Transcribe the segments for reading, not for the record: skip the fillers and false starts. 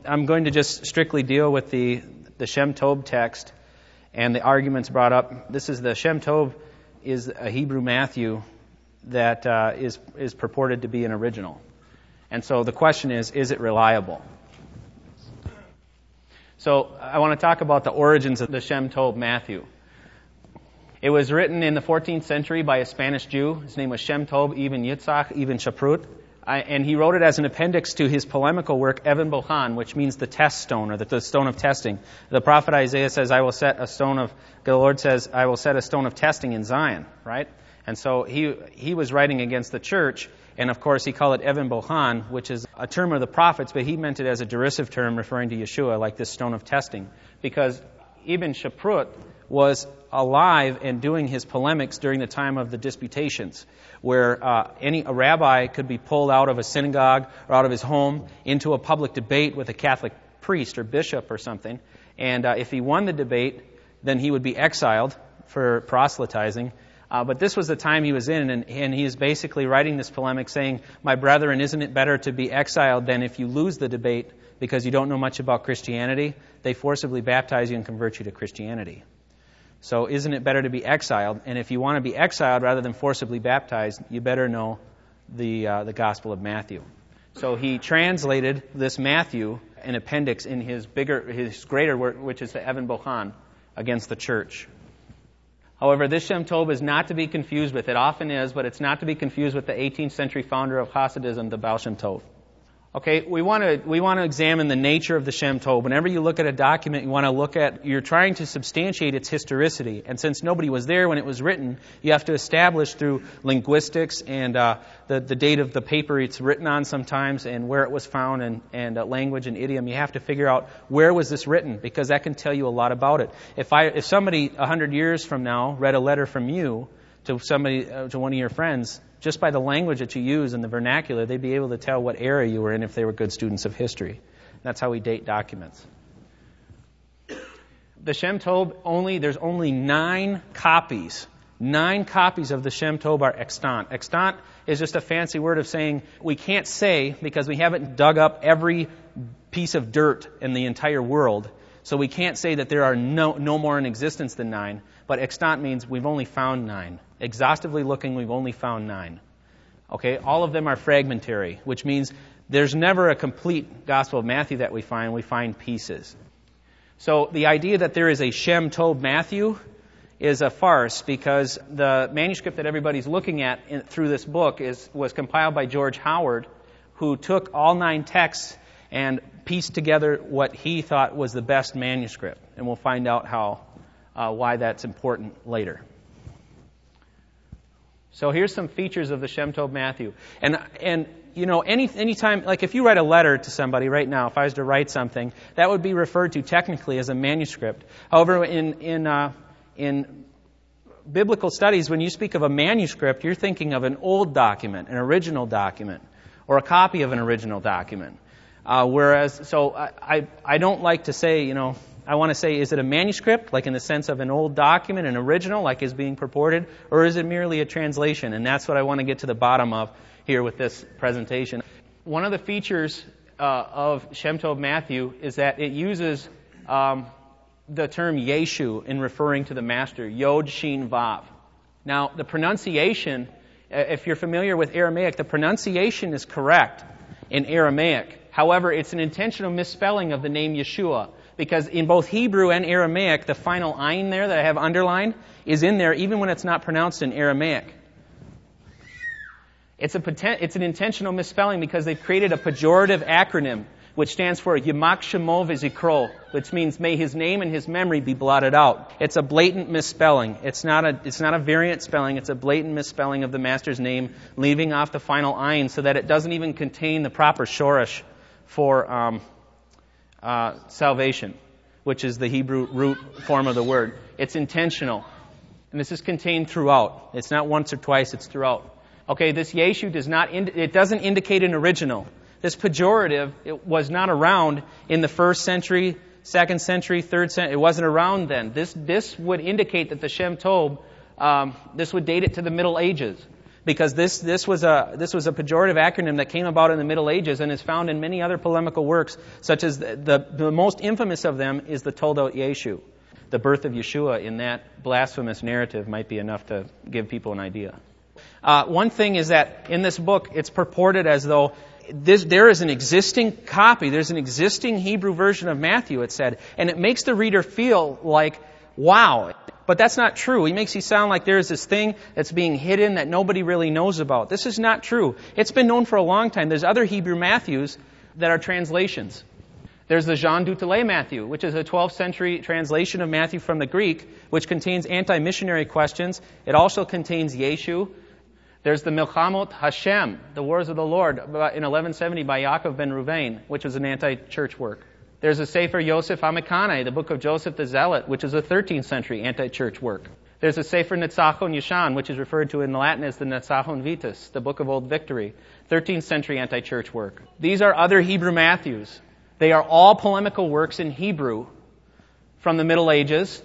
I'm going to just strictly deal with the Shem Tov text and the arguments brought up. This is the Shem Tov is a Hebrew Matthew that is purported to be an original. And so the question is it reliable? So I want to talk about the origins of the Shem Tov Matthew. It was written in the 14th century by a Spanish Jew. His name was Shem Tov Ibn Yitzhak Ibn Shaprut. And he wrote it as an appendix to his polemical work, Even Bohan, which means the test stone, or the stone of testing. The prophet Isaiah says, the Lord says, I will set a stone of testing in Zion, right? And so he was writing against the church, and of course he called it Even Bohan, which is a term of the prophets, but he meant it as a derisive term referring to Yeshua, like this stone of testing. Because Ibn Shaprut was alive and doing his polemics during the time of the disputations, where a rabbi could be pulled out of a synagogue or out of his home into a public debate with a Catholic priest or bishop or something. And if he won the debate, then he would be exiled for proselytizing. But this was the time he was in, and he is basically writing this polemic saying, my brethren, isn't it better to be exiled than if you lose the debate because you don't know much about Christianity? They forcibly baptize you and convert you to Christianity. So isn't it better to be exiled? And if you want to be exiled rather than forcibly baptized, you better know the Gospel of Matthew. So he translated this Matthew, an appendix, in his greater work, which is the Even Bohan, against the church. However, this Shem Tov is not to be confused with, it often is, but it's not to be confused with the 18th century founder of Hasidism, the Baal Shem Tov. Okay, we want to examine the nature of the Shem Tov. Whenever you look at a document, you're trying to substantiate its historicity. And since nobody was there when it was written, you have to establish through linguistics and the date of the paper it's written on sometimes, and where it was found, and language and idiom. You have to figure out where was this written, because that can tell you a lot about it. If somebody 100 years from now read a letter from you to one of your friends, just by the language that you use and the vernacular, they'd be able to tell what era you were in if they were good students of history. That's how we date documents. The Shem Tov, there's only 9 copies. 9 copies of the Shem Tov are extant. Extant is just a fancy word of saying we can't say, because we haven't dug up every piece of dirt in the entire world, so we can't say that there are no more in existence than 9. But extant means we've only found 9. Exhaustively looking, we've only found 9. Okay, all of them are fragmentary, which means there's never a complete Gospel of Matthew that we find pieces. So the idea that there is a Shem Tov Matthew is a farce, because the manuscript that everybody's looking at through this book was compiled by George Howard, who took all 9 texts and pieced together what he thought was the best manuscript. And we'll find out why that's important later. So here's some features of the Shem Tov Matthew. And you know, anytime, like if you write a letter to somebody right now, if I was to write something, that would be referred to technically as a manuscript. However, in biblical studies, when you speak of a manuscript, you're thinking of an old document, an original document, or a copy of an original document. I don't like to say, I want to say, is it a manuscript, like in the sense of an old document, an original, like is being purported, or is it merely a translation? And that's what I want to get to the bottom of here with this presentation. One of the features of Shem Tov Matthew is that it uses the term Yeshu in referring to the Master, Yod Shin Vav. Now, the pronunciation, if you're familiar with Aramaic, the pronunciation is correct in Aramaic. However, it's an intentional misspelling of the name Yeshua, because in both Hebrew and Aramaic, the final ayin there that I have underlined is in there even when it's not pronounced in Aramaic. It's an intentional misspelling because they've created a pejorative acronym which stands for Yimak Shemo V'Zikro, which means may his name and his memory be blotted out. It's a blatant misspelling. It's not a variant spelling. It's a blatant misspelling of the Master's name, leaving off the final ayin so that it doesn't even contain the proper shoresh for salvation, which is the Hebrew root form of the word. It's intentional. And this is contained throughout. It's not once or twice, it's throughout. Okay, this Yeshu doesn't indicate an original. This pejorative, it was not around in the 1st century, 2nd century, 3rd century. It wasn't around then. This would indicate that the Shem Tov, this would date it to the Middle Ages. because this was a pejorative acronym that came about in the Middle Ages and is found in many other polemical works, such as the most infamous of them is the Toldot Yeshu. The birth of Yeshua in that blasphemous narrative might be enough to give people an idea. One thing is that in this book, it's purported as though there is an existing copy, there's an existing Hebrew version of Matthew, it said, and it makes the reader feel like, wow. But that's not true. He makes you sound like there's this thing that's being hidden that nobody really knows about. This is not true. It's been known for a long time. There's other Hebrew Matthews that are translations. There's the Jean Dutillé Matthew, which is a 12th century translation of Matthew from the Greek, which contains anti-missionary questions. It also contains Yeshu. There's the Milchamot Hashem, the Wars of the Lord, in 1170 by Yaakov ben Ruvain, which was an anti-church work. There's a Sefer Yosef Amikane, the book of Joseph the Zealot, which is a 13th century anti-church work. There's a Sefer Netzachon Yishan, which is referred to in Latin as the Netzachon Vitus, the book of Old Victory, 13th century anti-church work. These are other Hebrew Matthews. They are all polemical works in Hebrew from the Middle Ages.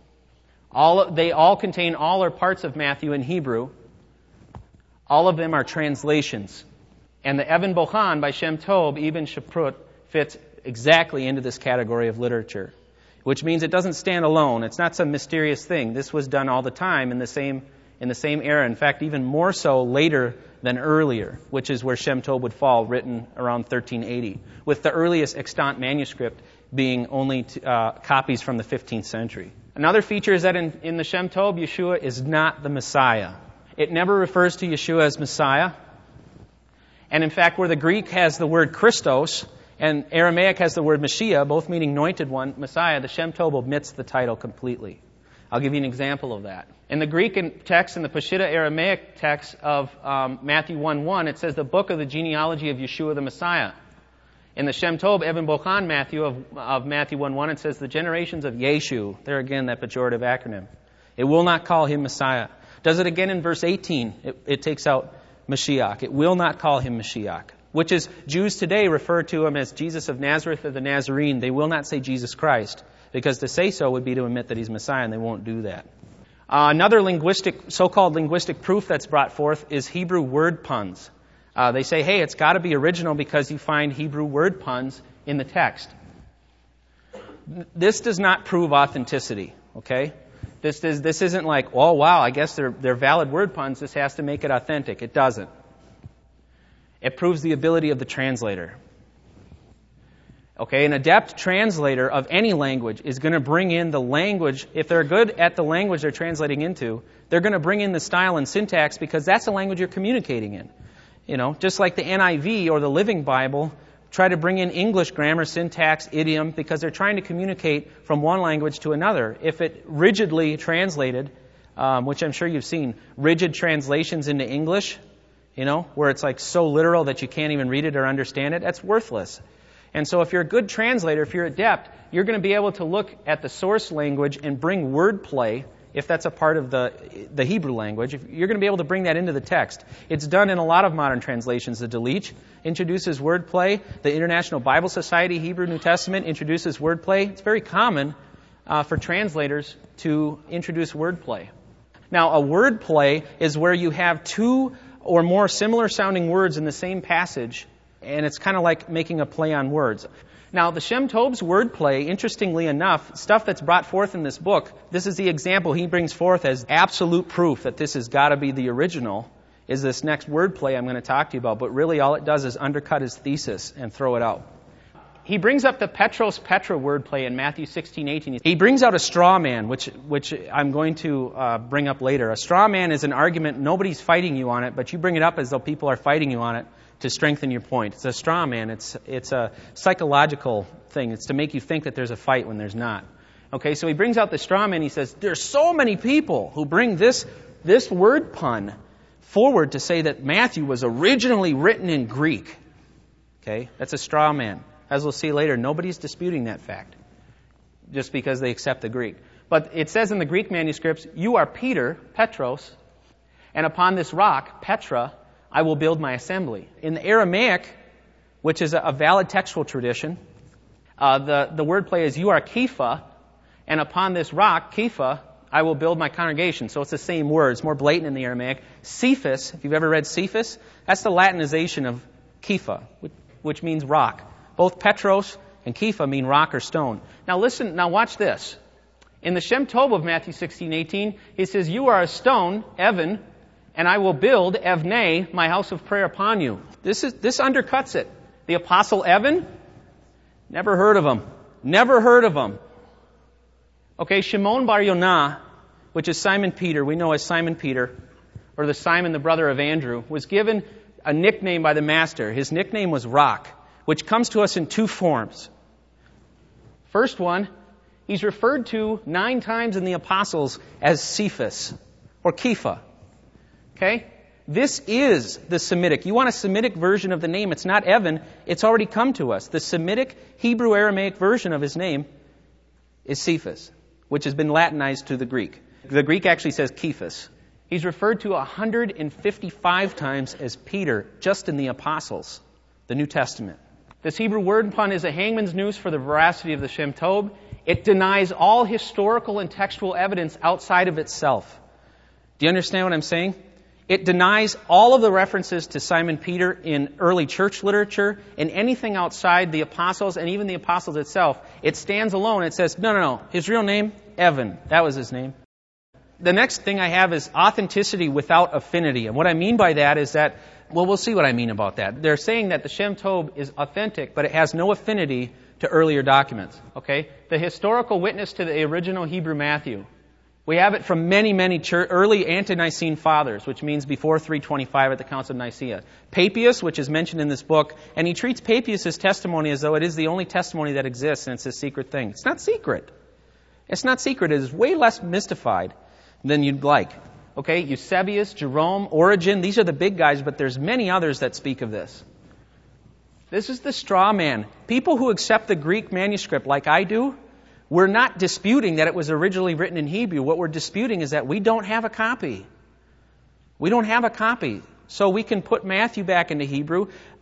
They all contain all or parts of Matthew in Hebrew. All of them are translations. And the Evan Bochan by Shem Tov, Ibn Shaprut, fits exactly into this category of literature, which means it doesn't stand alone. It's not some mysterious thing. This was done all the time in the same era. In fact, even more so later than earlier, which is where Shem Tov would fall, written around 1380, with the earliest extant manuscript being only copies from the 15th century. Another feature is that in the Shem Tov, Yeshua is not the Messiah. It never refers to Yeshua as Messiah. And in fact, where the Greek has the word Christos and Aramaic has the word Mashiach, both meaning anointed one, Messiah, the Shem Tov omits the title completely. I'll give you an example of that. In the Greek text, in the Peshitta Aramaic text of Matthew 1:1, it says the book of the genealogy of Yeshua the Messiah. In the Shem Tov Evan Bochan Matthew of Matthew 1:1, it says the generations of Yeshu. There again, that pejorative acronym. It will not call him Messiah. Does it again in verse 18. It takes out Mashiach. It will not call him Mashiach, which is Jews today refer to him as Jesus of Nazareth or the Nazarene. They will not say Jesus Christ, because to say so would be to admit that he's Messiah, and they won't do that. Another so-called linguistic proof that's brought forth is Hebrew word puns. They say, hey, it's got to be original because you find Hebrew word puns in the text. This does not prove authenticity, okay? This isn't like, oh, wow, I guess they're valid word puns. This has to make it authentic. It doesn't. It proves the ability of the translator. Okay, an adept translator of any language is going to bring in the language. If they're good at the language they're translating into, they're going to bring in the style and syntax because that's the language you're communicating in. You know, just like the NIV or the Living Bible try to bring in English grammar, syntax, idiom, because they're trying to communicate from one language to another. If it rigidly translated, which I'm sure you've seen, rigid translations into English, you know, where it's like so literal that you can't even read it or understand it, that's worthless. And so if you're a good translator, if you're adept, you're going to be able to look at the source language and bring wordplay, if that's a part of the Hebrew language. You're going to be able to bring that into the text. It's done in a lot of modern translations. The Delitzsch introduces wordplay. The International Bible Society Hebrew New Testament introduces wordplay. It's very common for translators to introduce wordplay. Now, a wordplay is where you have two or more similar sounding words in the same passage, and it's kind of like making a play on words. Now, the Shem Tov's wordplay, interestingly enough, stuff that's brought forth in this book, this is the example he brings forth as absolute proof that this has got to be the original, is this next wordplay I'm going to talk to you about. But really all it does is undercut his thesis and throw it out. He brings up the Petros Petra wordplay in Matthew 16:18. He brings out a straw man, which I'm going to bring up later. A straw man is an argument, nobody's fighting you on it, but you bring it up as though people are fighting you on it to strengthen your point. It's a straw man. It's a psychological thing. It's to make you think that there's a fight when there's not. Okay, so he brings out the straw man. He says, there's so many people who bring this word pun forward to say that Matthew was originally written in Greek. Okay, that's a straw man. As we'll see later, nobody's disputing that fact just because they accept the Greek. But it says in the Greek manuscripts, you are Peter, Petros, and upon this rock, Petra, I will build my assembly. In the Aramaic, which is a valid textual tradition, the wordplay is you are Kepha, and upon this rock, Kepha, I will build my congregation. So it's the same word. It's more blatant in the Aramaic. Cephas, if you've ever read Cephas, that's the Latinization of Kepha, which means rock. Both Petros and Kepha mean rock or stone. Now listen, now watch this. In the Shem Tov of Matthew 16:18, he says, you are a stone, Evan, and I will build, Evnei, my house of prayer upon you. This undercuts it. The apostle Evan, never heard of him. Never heard of him. Okay, Shimon Bar Yonah, which is Simon Peter, we know as Simon Peter, or the Simon, the brother of Andrew, was given a nickname by the Master. His nickname was Rock, which comes to us in two forms. First one, he's referred to 9 times in the Apostles as Cephas, or Kepha. Okay? This is the Semitic. You want a Semitic version of the name, it's not Evan, it's already come to us. The Semitic Hebrew Aramaic version of his name is Cephas, which has been Latinized to the Greek. The Greek actually says Kephas. He's referred to 155 times as Peter, just in the Apostles, the New Testament. This Hebrew word pun is a hangman's noose for the veracity of the Shem Tov. It denies all historical and textual evidence outside of itself. Do you understand what I'm saying? It denies all of the references to Simon Peter in early church literature and anything outside the apostles and even the apostles itself. It stands alone. It says, no. His real name, Evan. That was his name. The next thing I have is authenticity without affinity. And what I mean by that is that, well, we'll see what I mean about that. They're saying that the Shem Tov is authentic, but it has no affinity to earlier documents. Okay? The historical witness to the original Hebrew Matthew. We have it from many early ante-Nicene fathers, which means before 325 at the Council of Nicaea. Papias, which is mentioned in this book, and he treats Papias' testimony as though it is the only testimony that exists and it's a secret thing. It's not secret. It's not secret. It is way less mystified than you'd like. Okay, Eusebius, Jerome, Origen, these are the big guys, but there's many others that speak of this. This is the straw man. People who accept the Greek manuscript like I do, we're not disputing that it was originally written in Hebrew. What we're disputing is that we don't have a copy. We don't have a copy. So we can put Matthew back into Hebrew.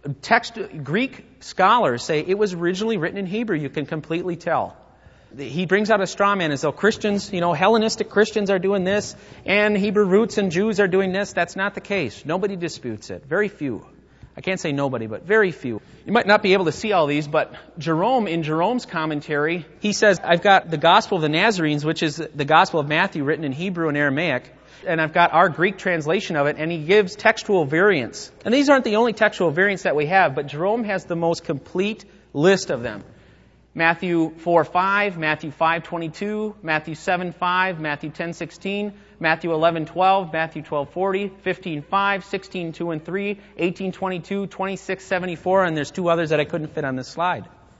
Greek scholars say it was originally written in Hebrew. You can completely tell. He brings out a straw man as though Christians, Hellenistic Christians are doing this, and Hebrew roots and Jews are doing this. That's not the case. Nobody disputes it. Very few. I can't say nobody, but very few. You might not be able to see all these, but Jerome, in Jerome's commentary, he says, I've got the Gospel of the Nazarenes, which is the Gospel of Matthew written in Hebrew and Aramaic, and I've got our Greek translation of it, and he gives textual variants. And these aren't the only textual variants that we have, but Jerome has the most complete list of them. Matthew 4:5, Matthew 5:22, Matthew 7:5, Matthew 10:16, Matthew 11:12, Matthew 12:40, 15:5, 16:2 and 3, 18:22, 26:74, and there's 2 others that I couldn't fit on this slide.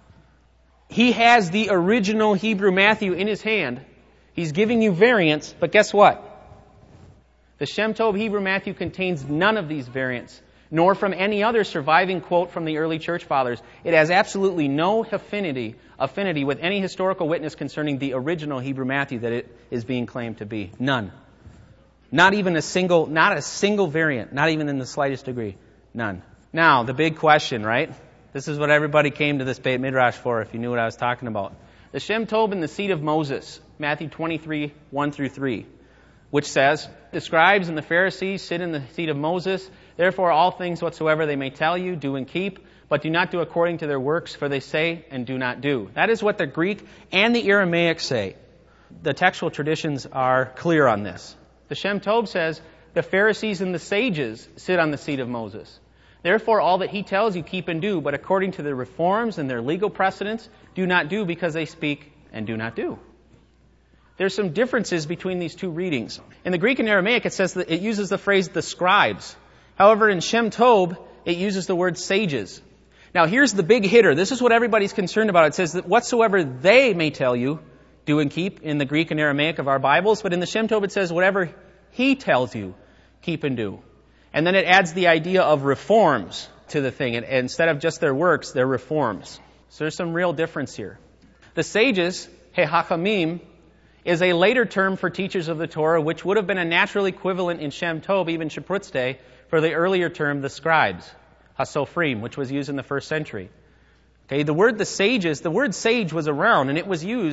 He has the original Hebrew Matthew in his hand. He's giving you variants, but guess what? The Shem Tov Hebrew Matthew contains none of these variants, nor from any other surviving quote from the early church fathers. It has absolutely no affinity with any historical witness concerning the original Hebrew Matthew that it is being claimed to be. None. Not a single variant, not even in the slightest degree. None. Now, the big question, right? This is what everybody came to this Beit Midrash for, if you knew what I was talking about. The Shem Tov in the seat of Moses, Matthew 23, 1 through 3, which says, the scribes and the Pharisees sit in the seat of Moses. Therefore, all things whatsoever they may tell you, do and keep, but do not do according to their works, for they say and do not do. That is what the Greek and the Aramaic say. The textual traditions are clear on this. The Shem Tov says, the Pharisees and the sages sit on the seat of Moses. Therefore, all that he tells you, keep and do, but according to their reforms and their legal precedents, do not do because they speak and do not do. There's some differences between these two readings. In the Greek and Aramaic, it says that it uses the phrase the scribes. However, in Shem Tov, it uses the word sages. Now, here's the big hitter. This is what everybody's concerned about. It says that whatsoever they may tell you, do and keep in the Greek and Aramaic of our Bibles. But in the Shem Tov, it says whatever he tells you, keep and do. And then it adds the idea of reforms to the thing. And instead of just their works, their reforms. So there's some real difference here. The sages, hechachamim, is a later term for teachers of the Torah, which would have been a natural equivalent in Shem Tov, even Shaprut's day, for the earlier term, the scribes, hasofrim, which was used in the first century. Okay, the word sage was around, and it was used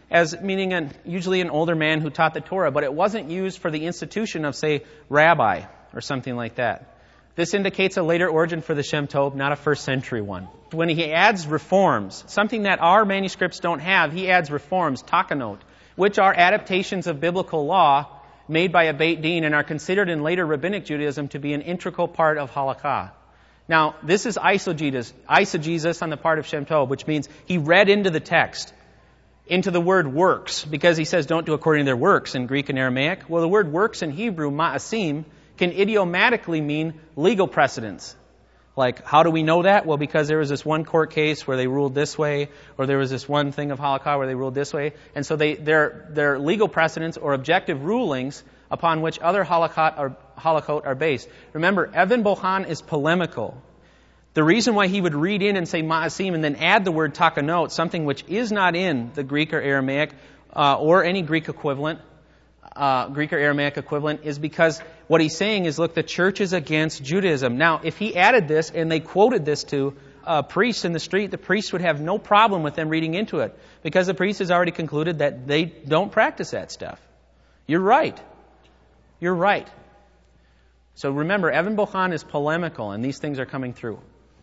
as meaning usually an older man who taught the Torah, but it wasn't used for the institution of, say, rabbi or something like that. This indicates a later origin for the Shem Tov, not a first century one. When he adds reforms, something that our manuscripts don't have, he adds reforms, takanot, which are adaptations of biblical law made by a Beit Din and are considered in later rabbinic Judaism to be an integral part of halakha. Now, this is eisegesis on the part of Shem Tov, which means he read into the text, into the word works, because he says don't do according to their works in Greek and Aramaic. Well, the word works in Hebrew, ma'asim, can idiomatically mean legal precedents. Like, how do we know that? Well, because there was this one court case where they ruled this way, or there was this one thing of halakha where they ruled this way. And so they're legal precedents or objective rulings upon which other halakot are based. Remember, Evan Bohan is polemical. The reason why he would read in and say ma'asim and then add the word takanot, something which is not in the Greek or Aramaic or any Greek equivalent, Greek or Aramaic equivalent, is because what he's saying is, look, the church is against Judaism. Now, if he added this and they quoted this to priests in the street, the priest would have no problem with them reading into it, because the priest has already concluded that they don't practice that stuff. You're right. You're right. So remember, Evan Bohan is polemical, and these things are coming through.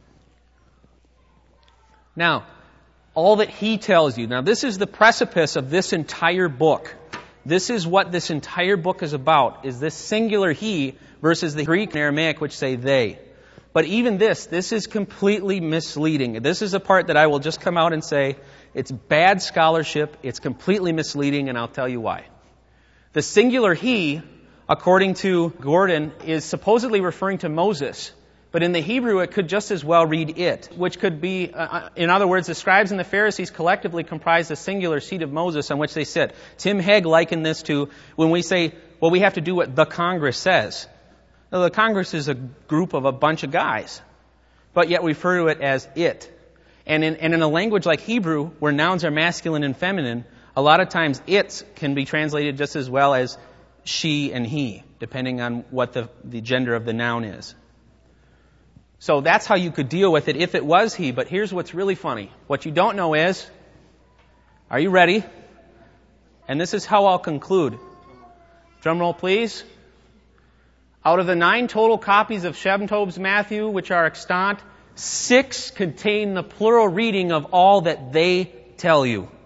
Now, all that he tells you. Now, this is the precipice of this entire book. This is what this entire book is about, is this singular he versus the Greek and Aramaic which say they. But even this is completely misleading. This is a part that I will just come out and say, it's bad scholarship, it's completely misleading, and I'll tell you why. The singular he, according to Gordon, is supposedly referring to Moses. But in the Hebrew, it could just as well read it, which could be, in other words, the scribes and the Pharisees collectively comprise the singular seat of Moses on which they sit. Tim Hegg likened this to when we say, well, we have to do what the Congress says. Now, the Congress is a group of a bunch of guys, but yet we refer to it as it. And in a language like Hebrew, where nouns are masculine and feminine, a lot of times it can be translated just as well as she and he, depending on what the gender of the noun is. So that's how you could deal with it if it was he. But here's what's really funny. What you don't know is, are you ready? And this is how I'll conclude. Drum roll, please. Out of the 9 total copies of Shem Tov's Matthew, which are extant, 6 contain the plural reading of all that they tell you.